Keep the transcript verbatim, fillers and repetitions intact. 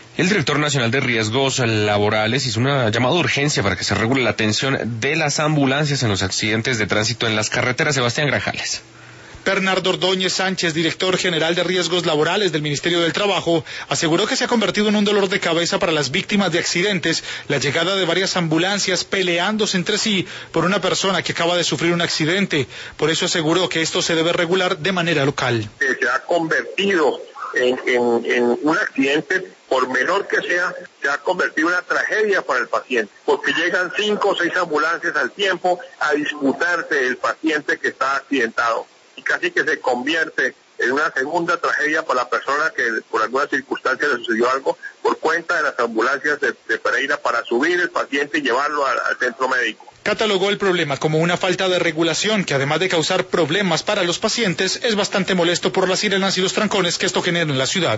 El director nacional de riesgos laborales hizo una llamada de urgencia para que se regule la atención de las ambulancias en los accidentes de tránsito en las carreteras. Sebastián Grajales. Bernardo Ordóñez Sánchez, director general de riesgos laborales del Ministerio del Trabajo, aseguró que se ha convertido en un dolor de cabeza para las víctimas de accidentes la llegada de varias ambulancias peleándose entre sí por una persona que acaba de sufrir un accidente. Por eso aseguró que esto se debe regular de manera local. Se ha convertido en, en, en un accidente, por menor que sea, se ha convertido en una tragedia para el paciente, porque llegan cinco o seis ambulancias al tiempo a disputarse el paciente que está accidentado. Y casi que se convierte en una segunda tragedia para la persona que por alguna circunstancia le sucedió algo por cuenta de las ambulancias de, de Pereira para subir el paciente y llevarlo al, al centro médico. Catalogó el problema como una falta de regulación que, además de causar problemas para los pacientes, es bastante molesto por las sirenas y los trancones que esto genera en la ciudad.